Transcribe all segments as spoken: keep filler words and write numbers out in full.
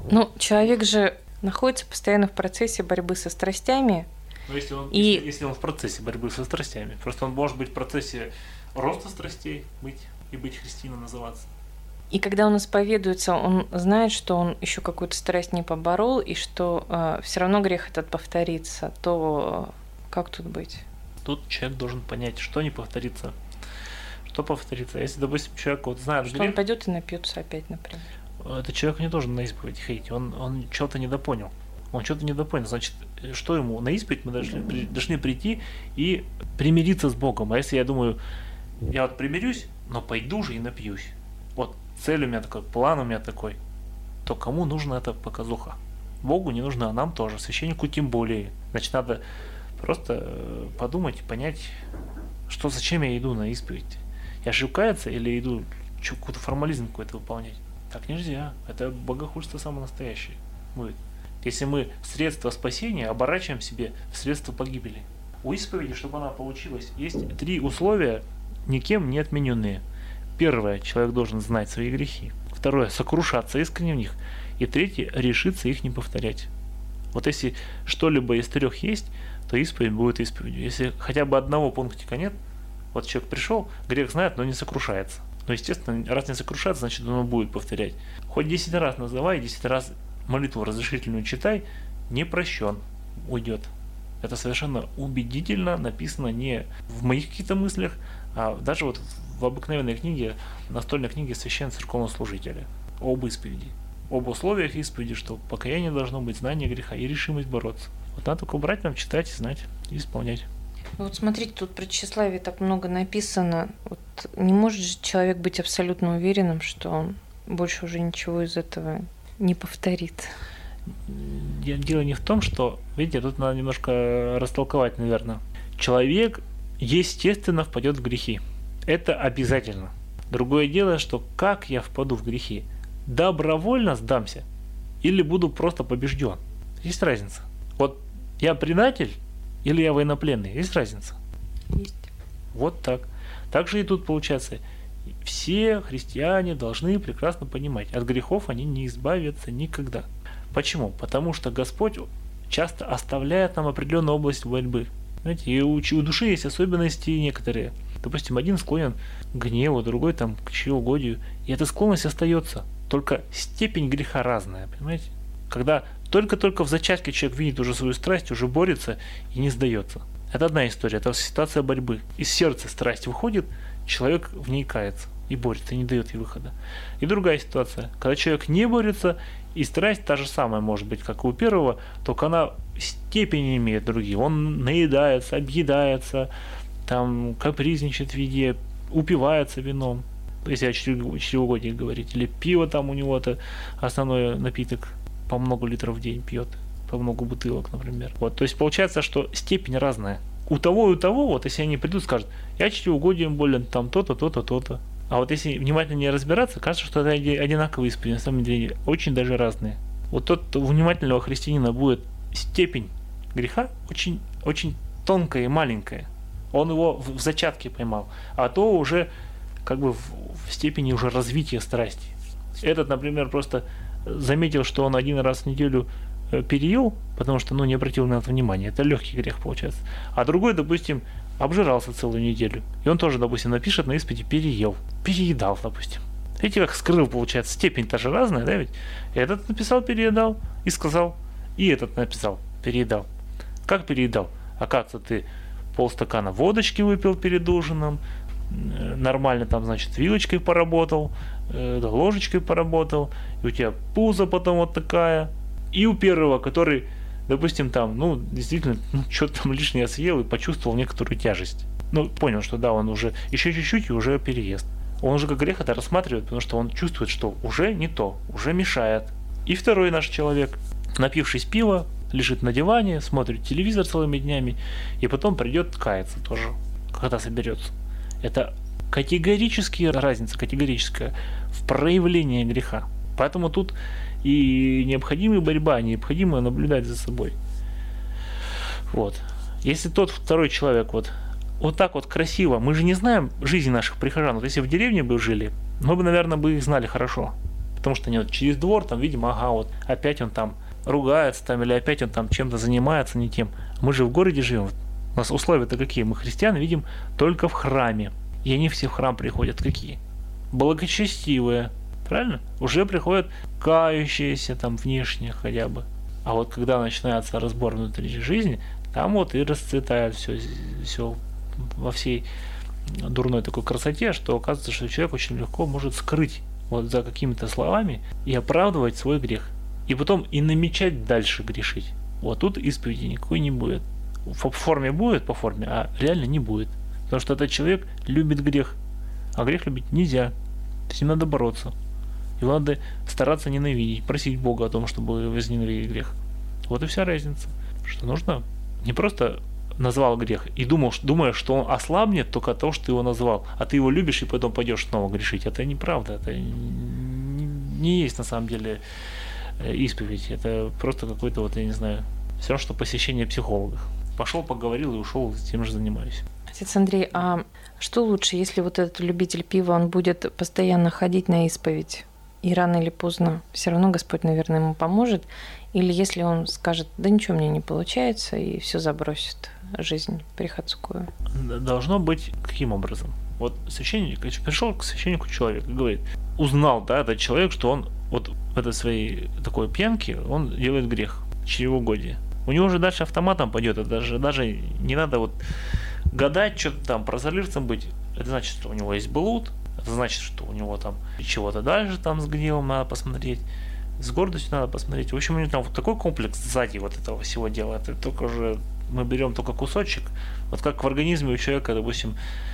Ну, человек же находится постоянно в процессе борьбы со страстями. Но если он, И- если, если он в процессе борьбы со страстями, просто он может быть в процессе роста страстей быть и быть христианином называться. И когда он исповедуется, он знает, что он еще какую-то страсть не поборол, и что э, все равно грех этот повторится, то э, как тут быть? Тут человек должен понять, что не повторится. Что повторится. Если, допустим, человек вот знает Что он грех, пойдет и напьется опять, например. этот человек не должен на исповедь ходить. Он, он что-то недопонял. Он что-то недопонял. Значит, что ему? На исповедь мы должны, при- должны прийти и примириться с Богом. А если я думаю, я вот примирюсь, но пойду же и напьюсь. Вот цель у меня такой, план у меня такой. То кому нужна эта показуха? Богу не нужна, а нам тоже. Священнику тем более. Значит, надо просто э, подумать, понять, что зачем я иду на исповедь. Я же каяться или иду чё, какой-то формализм какой-то выполнять? Так нельзя. Это богохульство самое настоящее будет. Если мы средства спасения оборачиваем себе в средства погибели. У исповеди, чтобы она получилась, есть три условия, никем не отмененные. Первое, человек должен знать свои грехи. Второе, сокрушаться искренне в них. И третье, решиться их не повторять. Вот если что-либо из трех есть, то исповедь будет исповедью. Если хотя бы одного пунктика нет, вот человек пришел, грех знает, но не сокрушается. Но, естественно, раз не сокрушается, значит, он будет повторять. Хоть десять раз называй, десять раз молитву разрешительную читай, не прощен, уйдет. Это совершенно убедительно написано не в моих каких-то мыслях, а даже вот в обыкновенной книге, настольной книге священного церковного служителя об исповеди. Об условиях исповеди, что покаяние должно быть, знание греха и решимость бороться. Вот надо только брать нам, читать, знать и исполнять. Вот смотрите, тут про тщеславие так много написано. Вот не может же человек быть абсолютно уверенным, что он больше уже ничего из этого не повторит. Дело не в том, что, видите, тут надо немножко растолковать, наверное. Человек, естественно, впадет в грехи. Это обязательно. Другое дело, что как я впаду в грехи? Добровольно сдамся или буду просто побежден? Есть разница. Вот я предатель или я военнопленный? Есть разница. Есть. Вот так. Так же и тут получается. Все христиане должны прекрасно понимать, от грехов они не избавятся никогда. Почему? Потому что Господь часто оставляет нам определенную область борьбы. Знаете, и у, у души есть особенности некоторые. Допустим, один склонен к гневу, другой там к чревоугодию. И эта склонность остается. Только степень греха разная, понимаете? Когда только-только в зачатке человек видит уже свою страсть, уже борется и не сдается. Это одна история, это ситуация борьбы. Из сердца страсть выходит, человек в ней кается и борется, и не дает ей выхода. И другая ситуация, когда человек не борется, и страсть та же самая может быть, как и у первого, только она степени имеет другие. Он наедается, объедается, там капризничает в еде, упивается вином, если о чревоугодии говорить, или пиво там у него-то основной напиток, по много литров в день пьет, по много бутылок, например. Вот, то есть получается, что степень разная. У того и у того, вот если они придут, скажут, я чревоугодием болен, там то-то, то-то, то-то. А вот если внимательно не разбираться, кажется, что это одинаковые исповеди, на самом деле очень даже разные. Вот тот у внимательного христианина будет степень греха очень, очень тонкая и маленькая. Он его в зачатке поймал, а то уже как бы в, в степени уже развития страсти. Этот, например, просто заметил, что он один раз в неделю переел, потому что ну, не обратил на это внимания. Это легкий грех получается. А другой, допустим, обжирался целую неделю. И он тоже, допустим, напишет на исповеди переел. Переедал, допустим. Видите, как скрыл, получается, степень-то же разная, да ведь? Этот написал переедал и сказал, и этот написал переедал. Как переедал? Оказывается, ты полстакана водочки выпил перед ужином, нормально там, значит, вилочкой поработал, ложечкой поработал, и у тебя пузо потом вот такая. И у первого, который, допустим, там, ну, действительно, ну, что-то там лишнее съел и почувствовал некоторую тяжесть. Ну, понял, что да, он уже еще чуть-чуть и уже переест. Он уже как грех это рассматривает, потому что он чувствует, что уже не то, уже мешает. И второй наш человек, напившись пива, лежит на диване, смотрит телевизор целыми днями, и потом придет каяться тоже, когда соберется. Это категорическая разница, категорическая в проявлении греха. Поэтому тут и необходима борьба, необходимо наблюдать за собой. Вот. Если тот второй человек вот, вот так вот красиво, мы же не знаем жизни наших прихожан. Вот если в деревне бы жили, мы бы, наверное, бы их знали хорошо. Потому что они вот через двор, там, видимо, ага, вот опять он там ругается, там, или опять он там чем-то занимается не тем. Мы же в городе живем. У нас условия-то какие? Мы христиан видим только в храме. И они все в храм приходят какие? Благочестивые. Правильно? Уже приходят кающиеся там внешне хотя бы. А вот когда начинается разбор внутренней жизни, там вот и расцветает все, все во всей дурной такой красоте, что оказывается, что человек очень легко может скрыть вот за какими-то словами и оправдывать свой грех. И потом и намечать дальше грешить. Вот тут исповеди никакой не будет. В форме будет, по форме, а реально не будет. Потому что этот человек любит грех. А грех любить нельзя. С ним надо бороться. Его надо стараться ненавидеть, просить Бога о том, чтобы возненавидеть грех. Вот и вся разница. Что нужно не просто назвал грех и думал, думаешь, что он ослабнет только от того, что ты его назвал, а ты его любишь и потом пойдешь снова грешить. Это неправда. Это не есть на самом деле исповедь. Это просто какой-то, вот я не знаю, все равно, что посещение психологов. Пошел, поговорил и ушел, тем же занимаюсь. Отец Андрей, а что лучше, если вот этот любитель пива, он будет постоянно ходить на исповедь, и рано или поздно все равно Господь, наверное, ему поможет, или если он скажет, да ничего мне не получается, и все забросит жизнь приходскую? Должно быть каким образом? Вот священник, пришел к священнику человек и говорит, узнал, да, этот человек, что он вот в этой своей такой пьянке, он делает грех, чревоугодие. У него же дальше автоматом пойдет, это даже, даже не надо вот гадать, что-то там прозорливцем быть. Это значит, что у него есть блуд, это значит, что у него там чего-то дальше там с гневом надо посмотреть, с гордостью надо посмотреть. В общем, у него там вот такой комплекс сзади вот этого всего дела. Это только уже мы берем только кусочек. Вот как в организме у человека, допустим,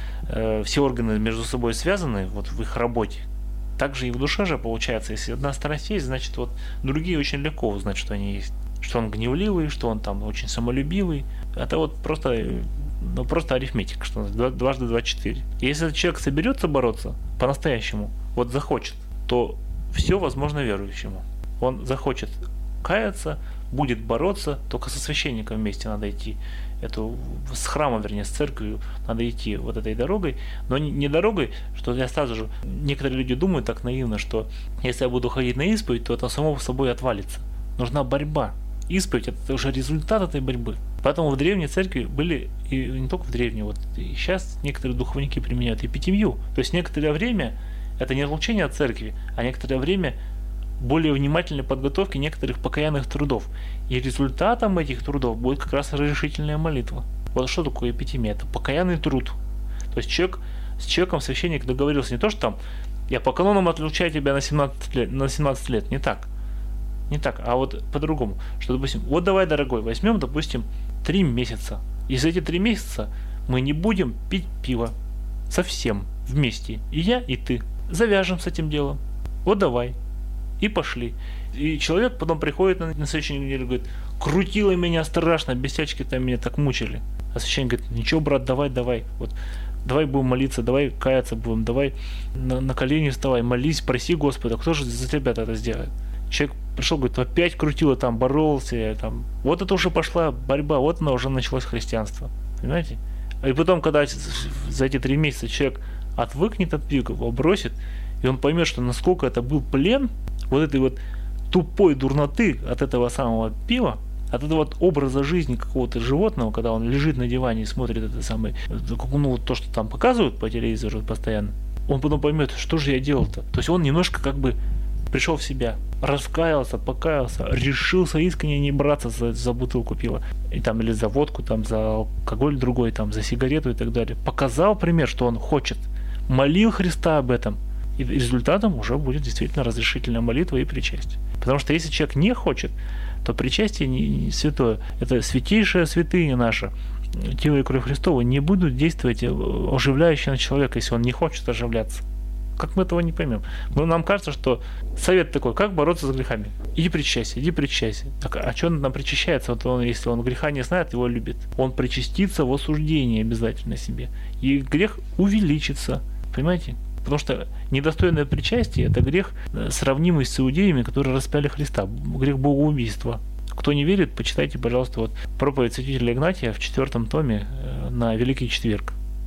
э, все органы между собой связаны, вот в их работе. Так же и в душе же получается, если одна страсть есть, значит вот другие очень легко узнать, что они есть. Что он гневливый, что он там очень самолюбивый. Это вот просто, ну, просто арифметика, что дважды два четыре. Если этот человек соберется бороться по-настоящему, вот захочет, то все возможно верующему. Он захочет каяться, будет бороться, только со священником вместе надо идти. Эту, с храма, вернее, с церковью надо идти вот этой дорогой, но не, не дорогой, что я сразу же, некоторые люди думают так наивно, что если я буду ходить на исповедь, то это само собой отвалится. Нужна борьба. Исповедь – это уже результат этой борьбы. Поэтому в древней церкви были, и не только в древней, вот и сейчас некоторые духовники применяют эпитемию. То есть некоторое время это не отлучение от церкви, а некоторое время более внимательной подготовки некоторых покаянных трудов. И результатом этих трудов будет как раз разрешительная молитва. Вот что такое эпитемия? Это покаянный труд. То есть человек, с человеком священник договорился не то, что там я по канонам отлучаю тебя на семнадцать лет, на семнадцать лет, не так. Не так, а вот по-другому. Что, допустим, вот давай, дорогой, возьмем, допустим, три месяца. И за эти три месяца мы не будем пить пиво. Совсем. Вместе. И я, и ты. Завяжем с этим делом. Вот давай. И пошли. И человек потом приходит на, на следующей неделе и говорит, крутило меня страшно, бесячки там меня так мучили. А священник говорит, ничего, брат, давай, давай. Вот. Давай будем молиться, давай каяться будем, давай на, на колени вставай, молись, проси Господа. Кто же за тебя это сделает? Человек пришел, говорит, опять крутило, там, боролся, там. Вот это уже пошла борьба, вот она уже началось христианство. Понимаете? И потом, когда за эти три месяца человек отвыкнет от пива, его бросит, и он поймет, что насколько это был плен вот этой вот тупой дурноты от этого самого пива, от этого вот образа жизни какого-то животного, когда он лежит на диване и смотрит это самое, ну вот то, что там показывают по телевизору постоянно, он потом поймет, что же я делал-то. То есть он немножко как бы пришел в себя, раскаялся, покаялся, решился искренне не браться за, за бутылку пива, и там, или за водку, там, за алкоголь другой, там, за сигарету и так далее. Показал пример, что он хочет, молил Христа об этом, и результатом уже будет действительно разрешительная молитва и причастие. Потому что если человек не хочет, то причастие не, не святое, это святейшая святыня наша, тело и кровь Христова, не будут действовать оживляюще на человека, если он не хочет оживляться. Как мы этого не поймем? Нам кажется, что совет такой, как бороться с грехами? Иди причащайся, иди причащайся. Так, а что он нам причащается? Вот он, если он греха не знает, его любит. Он причастится в осуждении обязательно себе. И грех увеличится. Понимаете? Потому что недостойное причастие – это грех, сравнимый с иудеями, которые распяли Христа. Грех богоубийства. Кто не верит, почитайте, пожалуйста, вот проповедь святителя Игнатия в четвертом томе на Великий Четверг.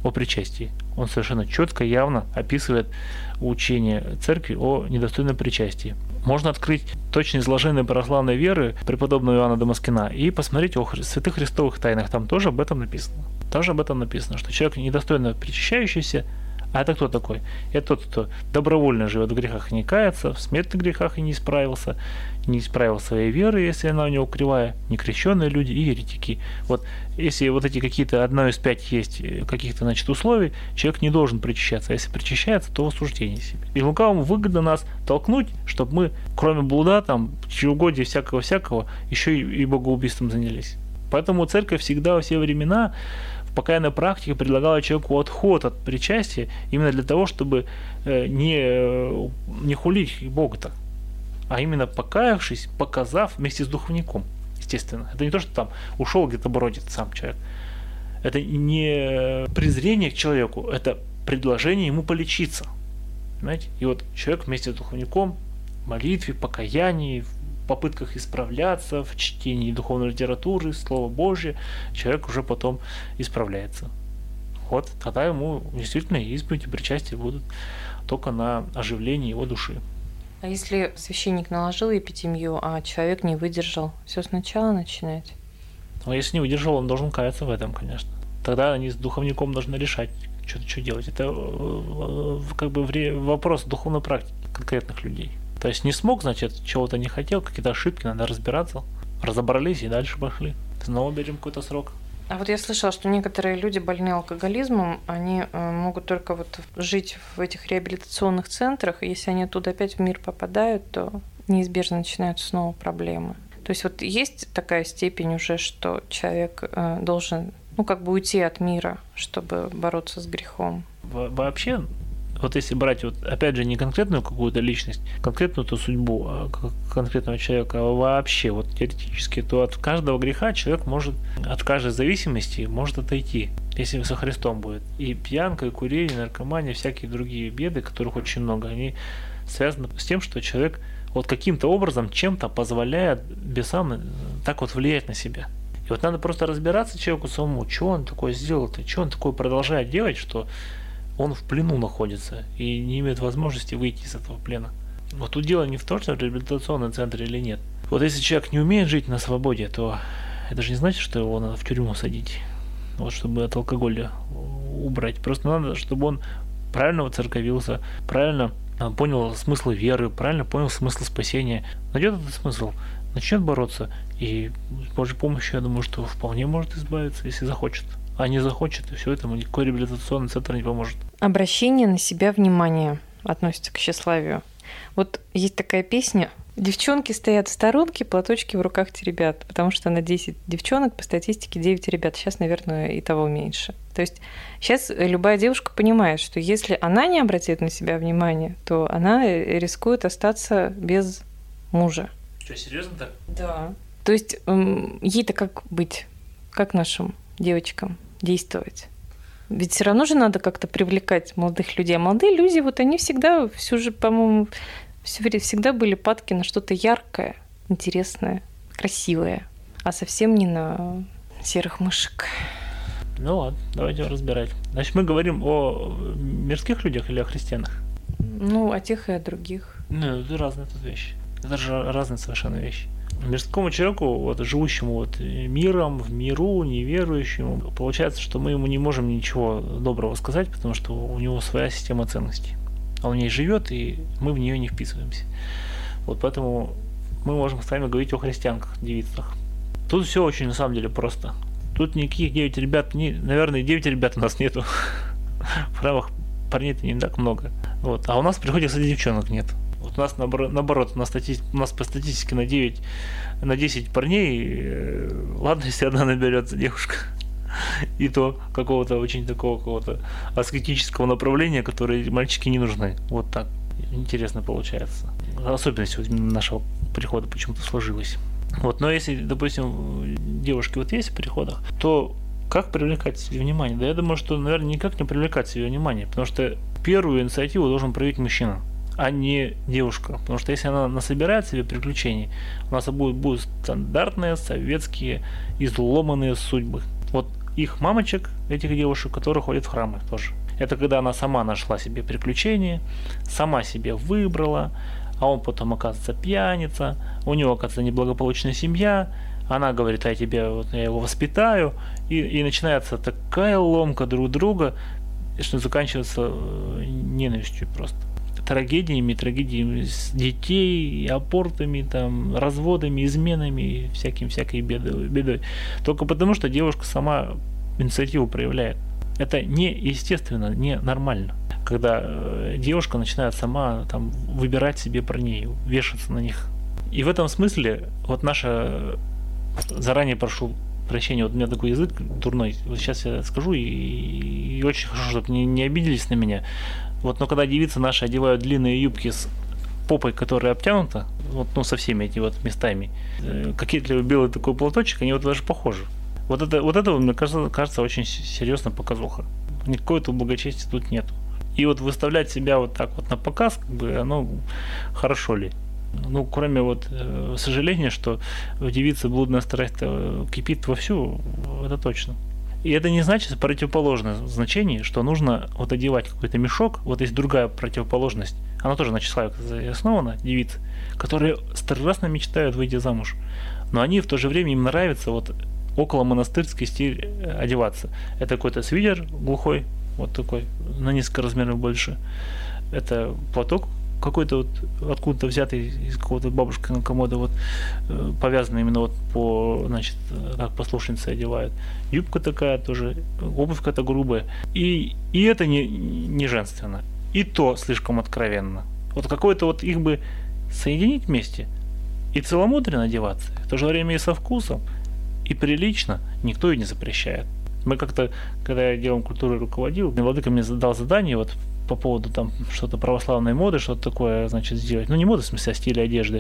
о причастии. Он совершенно четко, явно описывает учение церкви о недостойном причастии. Можно открыть точное изложение православной веры преподобного Иоанна Дамаскина и посмотреть о святых христовых тайнах. Там тоже об этом написано. Тоже об этом написано, что человек недостойно причащающийся, а это кто такой? Это тот, кто добровольно живет в грехах и не кается, в смертных грехах и не исправился, не исправил своей веры, если она у него кривая, некрещенные люди и еретики. Вот если вот эти какие-то одна из пять есть каких-то, значит, условий, человек не должен причащаться. А если причащается, то в осуждении себе. И лукавому выгодно нас толкнуть, чтобы мы, кроме блуда, там, чревогодия всякого-всякого, еще и, и богоубийством занялись. Поэтому церковь всегда во все времена в покаянной практике предлагала человеку отход от причастия именно для того, чтобы не, не хулить Бога-то, а именно покаявшись, показав вместе с духовником, естественно. Это не то, что там ушел где-то бродит сам человек. Это не презрение к человеку, это предложение ему полечиться. Понимаете? И вот человек вместе с духовником в молитве, покаянии, в попытках исправляться, в чтении духовной литературы, Слова Божье, человек уже потом исправляется. Вот тогда ему действительно исповедь и причастие будут только на оживление его души. А если священник наложил епитемию, а человек не выдержал, все сначала начинать? Ну, а если не выдержал, он должен каяться в этом, конечно. Тогда они с духовником должны решать, что, что делать. Это как бы вопрос духовной практики конкретных людей. То есть не смог, значит, чего-то не хотел, какие-то ошибки, надо разбираться. Разобрались и дальше пошли. Снова берем какой-то срок. А вот я слышала, что некоторые люди, больные алкоголизмом, они могут только вот жить в этих реабилитационных центрах, и если они оттуда опять в мир попадают, то неизбежно начинаются снова проблемы. То есть вот есть такая степень уже, что человек должен, ну, как бы уйти от мира, чтобы бороться с грехом. Во- вообще, вот если брать, вот, опять же, не конкретную какую-то личность, конкретную ту судьбу а конкретного человека, а вообще, вот теоретически, то от каждого греха человек может, от каждой зависимости может отойти, если со Христом будет. И пьянка, и курение, и наркомания, всякие другие беды, которых очень много, они связаны с тем, что человек вот каким-то образом, чем-то позволяет бесам так вот влиять на себя. И вот надо просто разбираться человеку самому, что он такое сделал-то, что он такое продолжает делать, что он в плену находится и не имеет возможности выйти из этого плена. Вот тут дело не в том, что в реабилитационном центре или нет. Вот если человек не умеет жить на свободе, то это же не значит, что его надо в тюрьму садить. Вот чтобы от алкоголя убрать. Просто надо, чтобы он правильно воцерковился, правильно понял смысл веры, правильно понял смысл спасения. Найдет этот смысл, начнет бороться, и с Божьей помощью, я думаю, что вполне может избавиться, если захочет. А не захочет, и все этому никакой реабилитационный центр не поможет. Обращение на себя внимания относится к тщеславию. Вот есть такая песня: девчонки стоят в сторонке, платочки в руках теребят, потому что на десять девчонок по статистике девять ребят. Сейчас, наверное, и того меньше. То есть сейчас любая девушка понимает, что если она не обратит на себя внимание, то она рискует остаться без мужа. Что, серьезно так? Да. То есть ей-то как быть? Как нашим девочкам действовать? Ведь все равно же надо как-то привлекать молодых людей. А молодые люди, вот они всегда, всю же, по-моему, всегда были падки на что-то яркое, интересное, красивое, а совсем не на серых мышек. Ну ладно, давайте разбирать. Значит, мы говорим о мирских людях или о христианах? Ну, о тех и о других. Ну, это разные тут вещи. Это же разные совершенно вещи. Мирскому человеку, вот, живущему вот миром, в миру, неверующему, получается, что мы ему не можем ничего доброго сказать, потому что у него своя система ценностей. Он в ней живет, и мы в нее не вписываемся. Вот поэтому мы можем с вами говорить о христианках, девицах. Тут все очень на самом деле просто. Тут никаких девять ребят, не, наверное, девять ребят у нас нету. В храмах парней-то не так много. Вот. А у нас приходит, кстати, девчонок нет. Вот у нас наоборот, на стати... у нас по статистике на девять, на десять парней, ладно, если одна наберется девушка, и то какого-то очень такого какого-то аскетического направления, которые мальчики не нужны. Вот так. Интересно получается. Особенность вот нашего прихода почему-то сложилась. Вот, но если, допустим, девушки вот есть в приходах, то как привлекать себе внимание? Да я думаю, что, наверное, никак не привлекать себе внимание, потому что первую инициативу должен проявить мужчина, а не девушка. Потому что если она насобирает себе приключений, у нас будут, будут стандартные советские изломанные судьбы. Вот их мамочек этих девушек, которые ходят в храмы тоже. Это когда она сама нашла себе приключения, сама себе выбрала, а он потом, оказывается, пьяница, у него, оказывается, неблагополучная семья, она говорит, а я тебе, вот, я его воспитаю, и, и начинается такая ломка друг друга, что заканчивается ненавистью просто. Трагедиями, трагедиями с детей, абортами, там, разводами, изменами, всяким, всякой бедой, бедой. Только потому, что девушка сама инициативу проявляет. Это неестественно, не нормально, когда э, девушка начинает сама там выбирать себе парней, вешаться на них. И в этом смысле вот наша... Заранее прошу прощения, вот у меня такой язык дурной, вот сейчас я скажу, и, и очень хорошо, чтобы не, не обиделись на меня. Вот, но когда девицы наши одевают длинные юбки с попой, которая обтянута, вот, ну, со всеми этими вот местами, э, кокетливый белый такой платочек, они вот даже похожи. Вот это, вот это, мне кажется, кажется очень серьезно показуха. Никакой тут благочестия тут нет. И вот выставлять себя вот так вот на показ, как бы, оно хорошо ли? Ну, кроме вот э, сожаления, что девица блудная страсть кипит вовсю, это точно. И это не значит противоположное значение, что нужно вот одевать какой-то мешок. Вот есть другая противоположность. Она тоже на числе основана, девицы, которые страстно мечтают выйти замуж. Но они в то же время им нравится вот около монастырский стиль одеваться. Это какой-то свитер глухой, вот такой, на несколько размеров больше. Это платок какой-то вот откуда-то взятый из какого-то бабушкиного комода, вот повязанный именно вот по, значит, как послушницы одевают. Юбка такая тоже, обувь какая-то грубая. И, и это не, не женственно. И то слишком откровенно. Вот какой-то вот их бы соединить вместе и целомудренно одеваться, в то же время и со вкусом, и прилично, никто и не запрещает. Мы как-то, когда я делом культуры руководил, владыка мне задал задание вот по поводу там что-то православной моды, что-то такое, значит, сделать. Ну, не моды, в смысле, а стиля одежды.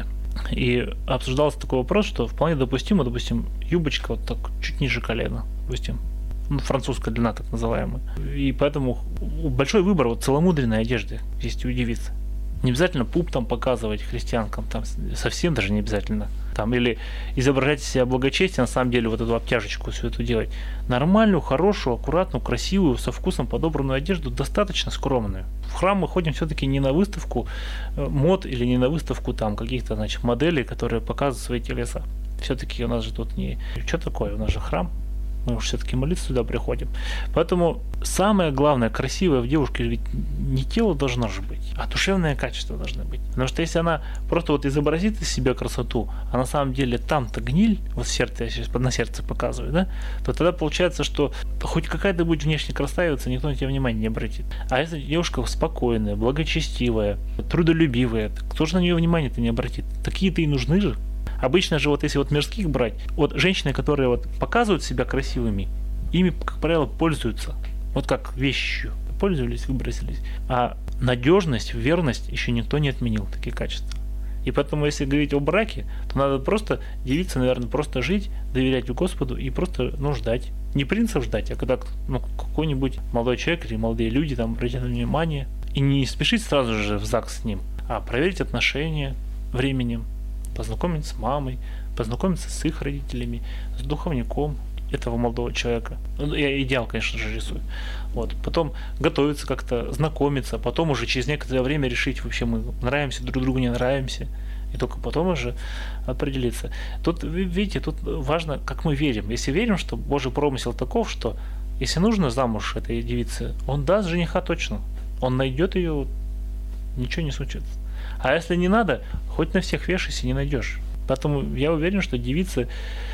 И обсуждался такой вопрос, что вполне допустимо, допустим, юбочка вот так чуть ниже колена, допустим. Ну, французская длина, так называемая. И поэтому большой выбор вот целомудренной одежды есть у девиц. Не обязательно пуп там показывать христианкам, там совсем даже не обязательно. Там, или изображать себя благочестие, на самом деле вот эту обтяжечку всю эту делать. Нормальную, хорошую, аккуратную, красивую, со вкусом подобранную одежду, достаточно скромную. В храм мы ходим все-таки не на выставку мод или не на выставку там каких-то, значит, моделей, которые показывают свои телеса. Все-таки у нас же тут не... Что такое? У нас же храм. Мы уж все-таки молиться сюда приходим. Поэтому самое главное, красивое в девушке ведь не тело должно же быть, а душевное качество должно быть. Потому что если она просто вот изобразит из себя красоту, а на самом деле там-то гниль, вот сердце, я сейчас на сердце показываю, да, то тогда получается, что хоть какая-то будет внешне красавица, никто на тебя внимания не обратит. А если девушка спокойная, благочестивая, трудолюбивая, кто же на нее внимания-то не обратит? Такие-то и нужны же. Обычно же, вот если вот мирских брать, вот женщины, которые вот показывают себя красивыми, ими, как правило, пользуются. Вот как вещью. Пользовались, выбросились. А надежность, верность еще никто не отменил, такие качества. И поэтому, если говорить о браке, то надо просто девице, наверное, просто жить, доверять Господу и просто, ну, ждать. Не принцев ждать, а когда, ну, какой-нибудь молодой человек или молодые люди там обратят внимание. И не спешить сразу же в ЗАГС с ним, а проверить отношения временем. Познакомиться с мамой, познакомиться с их родителями, с духовником этого молодого человека. Я идеал, конечно же, рисую. Вот. Потом готовиться как-то, знакомиться, потом уже через некоторое время решить, вообще мы нравимся друг другу, не нравимся. И только потом уже определиться. Тут, видите, тут важно, как мы верим. Если верим, что Божий промысел таков, что если нужно замуж этой девице, он даст жениха точно. Он найдет ее, ничего не случится. А если не надо, хоть на всех вешайся, не найдешь. Поэтому я уверен, что девицы,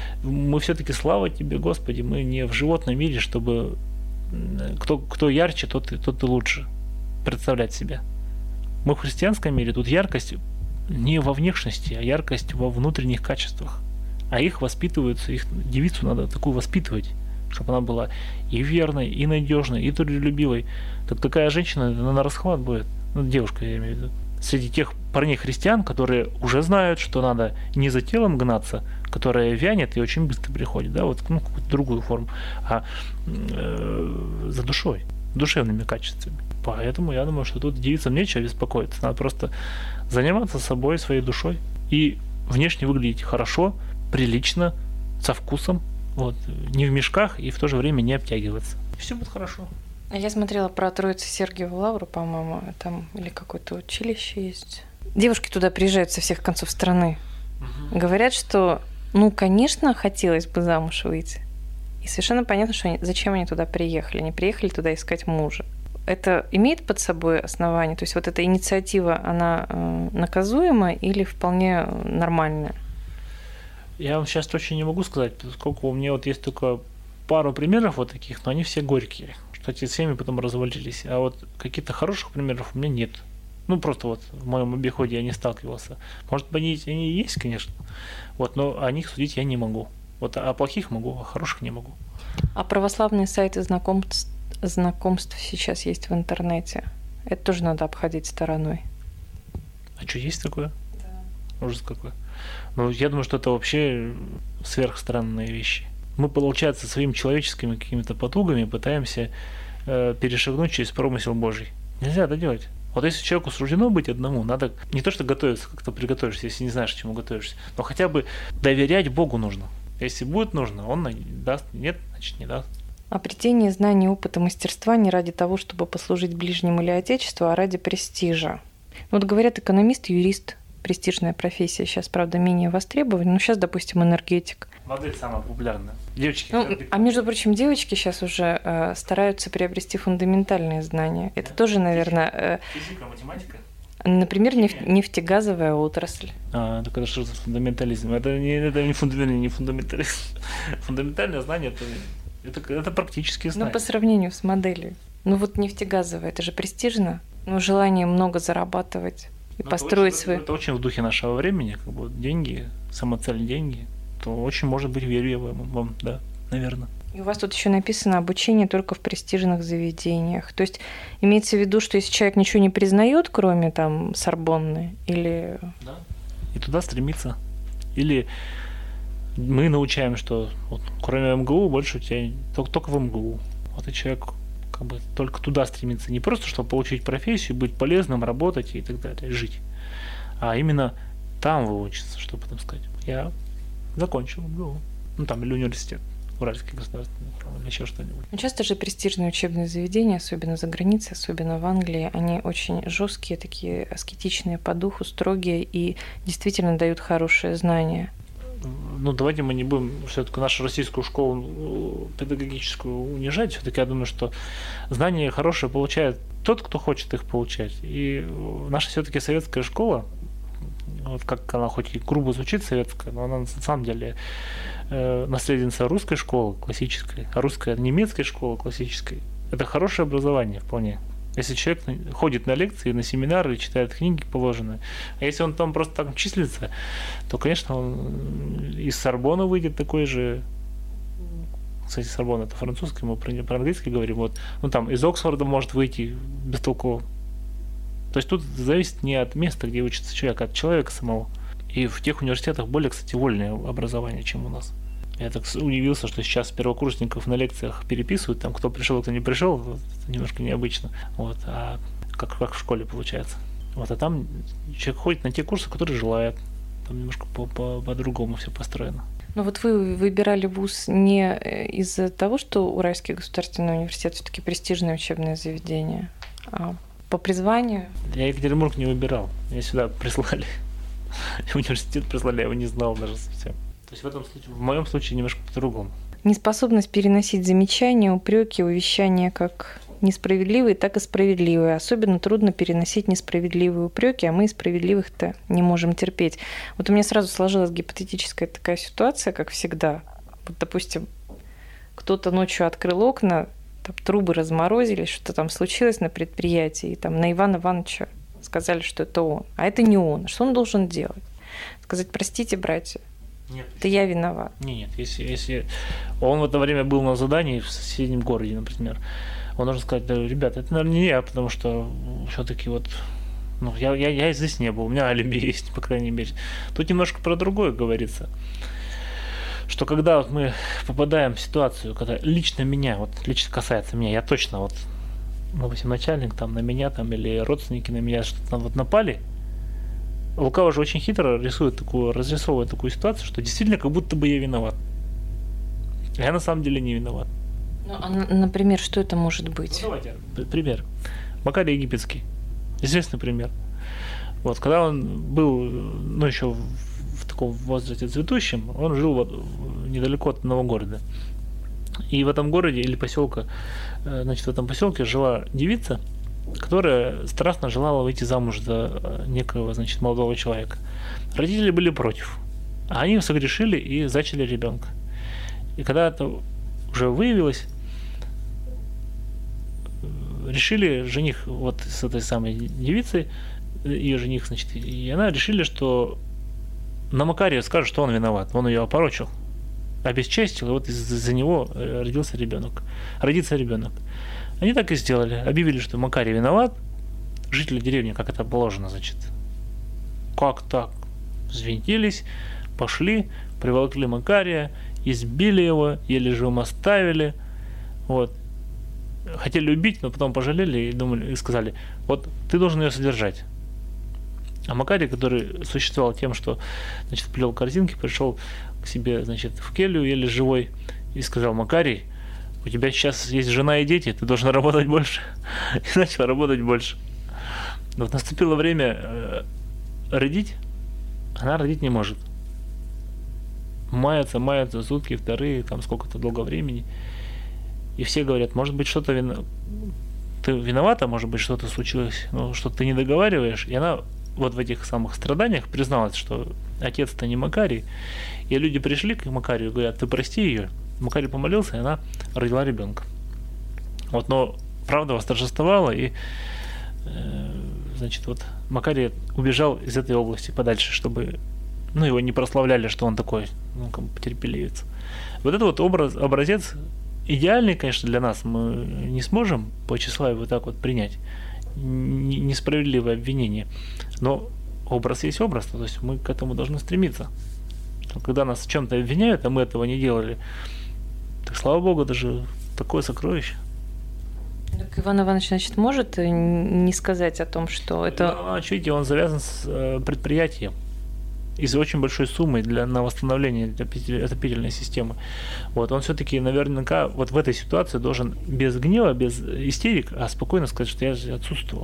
мы все-таки, слава тебе, Господи, мы не в животном мире, чтобы кто, кто ярче, тот, тот и лучше представлять себя. Мы в христианском мире, тут яркость не во внешности, а яркость во внутренних качествах. А их воспитываются, их девицу надо такую воспитывать, чтобы она была и верной, и надежной, и трудолюбивой. Так такая женщина, она на расхват будет. Ну, девушка, я имею в виду. Среди тех парней-христиан, которые уже знают, что надо не за телом гнаться, которое вянет и очень быстро приходит, да, вот, ну, какую-то другую форму, а э, за душой, душевными качествами. Поэтому я думаю, что тут девицам нечего беспокоиться. Надо просто заниматься собой, своей душой и внешне выглядеть хорошо, прилично, со вкусом, вот, не в мешках и в то же время не обтягиваться. все будет хорошо. Я смотрела про Троицу Сергиеву Лавру, по-моему, там или какое-то училище есть. Девушки туда приезжают со всех концов страны. Угу. Говорят, что, ну, конечно, хотелось бы замуж выйти. И совершенно понятно, что они, зачем они туда приехали. Они приехали туда искать мужа. Это имеет под собой основание? То есть вот эта инициатива, она э, наказуема или вполне нормальная? Я вам сейчас точно не могу сказать, поскольку у меня вот есть только пару примеров вот таких, но они все горькие. Что эти семьи потом развалились. А вот каких-то хороших примеров у меня нет. Ну, просто вот в моем обиходе я не сталкивался. Может быть, они, они и есть, конечно. Вот, но о них судить я не могу. Вот о плохих могу, а хороших не могу. А православные сайты знакомств, знакомств сейчас есть в интернете. Это тоже надо обходить стороной. А что, есть такое? Да. Ужас какой. Ну, я думаю, что это вообще сверхстранные вещи. Мы, получается, своими человеческими какими-то потугами пытаемся э, перешагнуть через промысел Божий. Нельзя это делать. Вот если человеку суждено быть одному, надо не то что готовиться, как-то приготовишься, если не знаешь, к чему готовишься, но хотя бы доверять Богу нужно. Если будет нужно, Он даст, нет, значит не даст. Обретение знаний, опыта, мастерства не ради того, чтобы послужить ближнему или отечеству, а ради престижа. Вот говорят, экономист, юрист, престижная профессия, сейчас, правда, менее востребована, но сейчас, допустим, энергетик. Модель самая популярная. Девочки. Ну, а между прочим, девочки сейчас уже э, стараются приобрести фундаментальные знания. Это да. тоже, наверное... Э, Физика, математика? Например, нефть, нефтегазовая отрасль. А, так это что за фундаментализм? Это не, это не, фундамент, не фундаментализм. Фундаментальное знание это, это, это практические знания. Ну, по сравнению с моделью. Ну вот нефтегазовая, это же престижно. Ну, желание много зарабатывать и Но построить это очень, свой... Это очень в духе нашего времени, как бы деньги, самоцель деньги. То очень может быть верю я вам, вам, да, наверное. И у вас тут еще написано обучение только в престижных заведениях. То есть имеется в виду, что если человек ничего не признает, кроме там Сорбонны, или... Да, и туда стремиться. Или мы научаем, что вот, кроме МГУ больше у тебя только, только в МГУ. Вот и человек как бы только туда стремится. Не просто, чтобы получить профессию, быть полезным, работать и так далее, жить. А именно там выучиться, чтобы потом сказать. Я закончил МГУ. Ну там или университет. Уральский государственный, или еще что-нибудь. Часто же престижные учебные заведения, особенно за границей, особенно в Англии, они очень жесткие, такие аскетичные по духу, строгие и действительно дают хорошие знания. Ну, давайте мы не будем все-таки нашу российскую школу педагогическую унижать. Все-таки я думаю, что знания хорошие получает тот, кто хочет их получать. И наша все-таки советская школа, вот как она хоть и грубо звучит, советская, но она на самом деле э, наследница русской школы классической, а русская немецкой школы классической. Это хорошее образование вполне. Если человек ходит на лекции, на семинары, читает книги положенные, а если он там просто так числится, то, конечно, он из Сорбонны выйдет такой же. Кстати, Сорбонна это французский, мы про, про английский говорим. Вот, ну там из Оксфорда может выйти бестолково. То есть тут зависит не от места, где учится человек, а от человека самого. И в тех университетах более, кстати, вольное образование, чем у нас. Я так удивился, что сейчас первокурсников на лекциях переписывают, там кто пришел, кто не пришел, это немножко необычно. Вот, а как, как в школе получается. Вот, а там человек ходит на те курсы, которые желает. Там немножко по- по- по-другому все построено. Ну вот вы выбирали вуз не из-за того, что Уральский государственный университет все-таки престижное учебное заведение, а по призванию? Я Екатеринбург не выбирал. Меня сюда прислали. Университет прислали, я его не знал даже совсем. То есть в этом случае, в моем случае немножко по-другому. Неспособность переносить замечания, упреки, увещания как несправедливые, так и справедливые. Особенно трудно переносить несправедливые упреки, а мы и справедливых-то не можем терпеть. Вот у меня сразу сложилась гипотетическая такая ситуация, как всегда. Вот, допустим, кто-то ночью открыл окна, там трубы разморозились, что там случилось на предприятии, и там на Ивана Ивановича сказали, что это он. А это не он. Что он должен делать? Сказать: простите, братья, нет, это я виноват. Нет, если, если он в это время был на задании в соседнем городе, например, он должен сказать: да, ребята, это, наверное, не я, потому что все-таки вот, ну, я, я, я здесь не был, у меня алиби есть, по крайней мере. Тут немножко про другое говорится. Что когда вот мы попадаем в ситуацию, когда лично меня, вот лично касается меня, я точно вот, допустим, начальник там на меня там или родственники на меня что-то там вот напали, Лукаво же очень хитро рисует такую, разрисовывает такую ситуацию, что действительно как будто бы я виноват. Я на самом деле не виноват. Ну, а, например, что это может быть? Ну, давайте пример. Макарий Египетский. Известный пример. Вот, когда он был, ну, еще в, в таком возрасте цветущем, он жил вот недалеко от одного города. И в этом городе или поселка, значит, в этом поселке жила девица, которая страстно желала выйти замуж за некого, значит, молодого человека. Родители были против. А они согрешили и зачали ребенка. И когда это уже выявилось, решили жених вот с этой самой девицей, ее жених, значит, и она решили, что на Макария скажут, что он виноват. Он ее опорочил, обесчестил, и вот из-за него родился ребенок. Родится ребенок. Они так и сделали. Объявили, что Макарий виноват. Жители деревни, как это положено, значит. Как так? Взвинтились, пошли, приволокли Макария, избили его, еле живым оставили. Вот. Хотели убить, но потом пожалели и думали, и сказали, вот ты должен ее содержать. А Макарий, который существовал тем, что, значит, плел корзинки, пришел к себе, значит, в келью, еле живой, и сказал: Макарий, у тебя сейчас есть жена и дети, ты должен работать больше. И начал работать больше. Но вот наступило время э, родить, она родить не может. Мается, мается сутки, вторые, там сколько-то долго времени. И все говорят, может быть, что-то вина... ты виновата, может быть, что-то случилось, ну, что ты не договариваешь. И она вот в этих самых страданиях призналась, что отец-то не Макарий. И люди пришли к Макарию и говорят: ты прости ее. Макарий помолился, и она родила ребенка. Вот, но правда восторжествовала, и э, значит, вот Макарий убежал из этой области подальше, чтобы, ну, его не прославляли, что он такой, ну, как бы потерпеливец. Вот это вот образ, образец идеальный, конечно, для нас. Мы не сможем по Числаве вот так вот принять несправедливое обвинение. Но образ есть образ, то есть мы к этому должны стремиться. Когда нас в чем-то обвиняют, а мы этого не делали, так слава богу, даже такое сокровище. Так Иван Иванович, значит, может не сказать о том, что это... Иван Иванович, видите, он завязан с предприятием из очень большой суммы для, на восстановление отопительной системы. Вот, он все-таки наверняка вот в этой ситуации должен без гнева, без истерик, а спокойно сказать, что я же отсутствовал.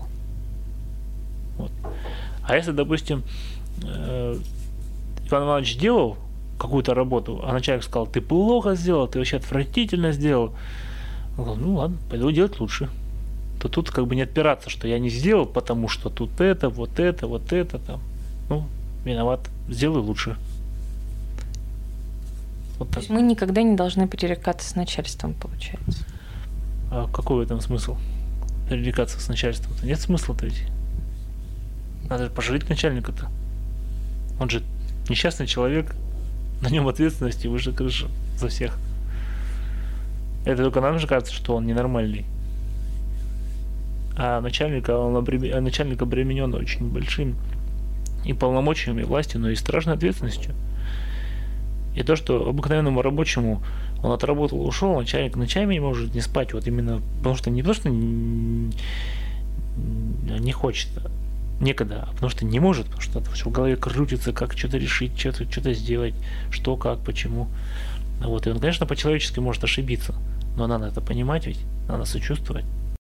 Вот. А если, допустим, Иван Иванович делал какую-то работу, а начальник сказал: ты плохо сделал, ты вообще отвратительно сделал, он говорил: ну ладно, пойду делать лучше. То тут как бы не отпираться, что я не сделал, потому что тут это, вот это, вот это там. Ну, виноват, сделаю лучше. Вот так. То есть мы никогда не должны перерекаться с начальством, получается. А какой в этом смысл? Перерекаться с начальством-то? Нет смысла-то ведь. Надо же пожалеть начальника-то. Он же несчастный человек, на нем ответственности выше крыши за всех. Это только нам же кажется, что он ненормальный. А начальника, он обремен... начальник обременен очень большим и полномочиями, и властью, но и страшной ответственностью. И то, что обыкновенному рабочему он отработал, ушел, начальник ночами не может не спать, вот именно потому что не потому что не, не хочет, некогда, а потому что не может, потому что это все в голове крутится, как что-то решить, что-то, что-то сделать, что, как, почему. Вот. И он, конечно, по-человечески может ошибиться, но надо это понимать ведь, надо сочувствовать.